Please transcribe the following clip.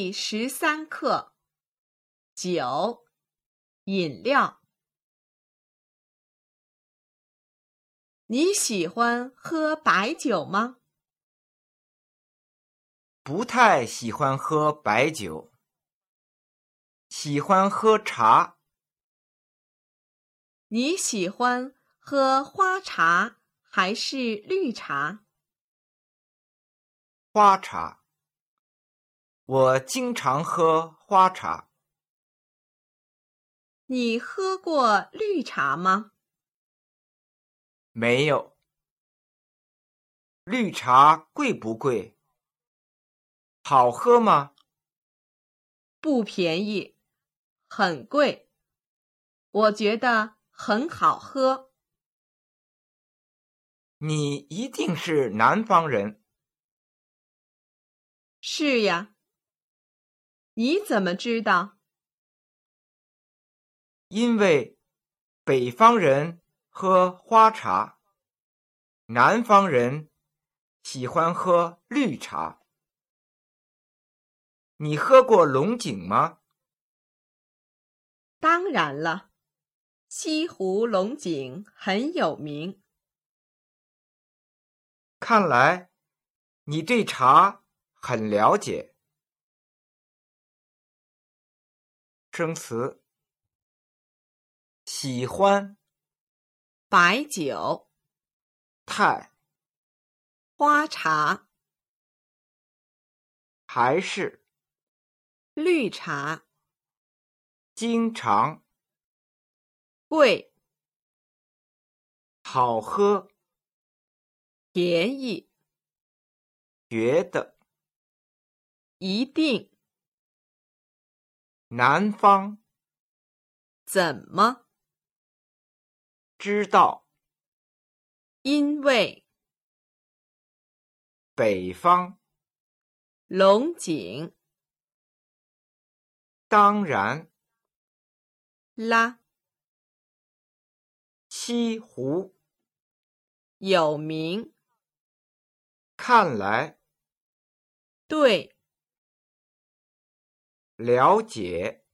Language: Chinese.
第13课，酒，饮料。你喜欢喝白酒吗？ 不太喜欢喝白酒，喜欢喝茶。 你喜欢喝花茶还是绿茶？ 花茶，我经常喝花茶。 你喝过绿茶吗？ 没有。绿茶贵不贵？好喝吗？ 不便宜，很贵。我觉得很好喝。 你一定是南方人。 是呀。你怎么知道？ 因为北方人喝花茶，南方人喜欢喝绿茶。你喝过龙井吗？ 当然了，西湖龙井很有名。 看来你对茶很了解。生词：喜欢、 白酒、 太、 花茶、 还是、 绿茶、 经常、 贵、 好喝、 便宜、 觉得、 一定、 南方、 怎么、 知道、 因为、 北方、 龙井、 当然、 啦、 西湖、 有名、 看来、 对、 了解。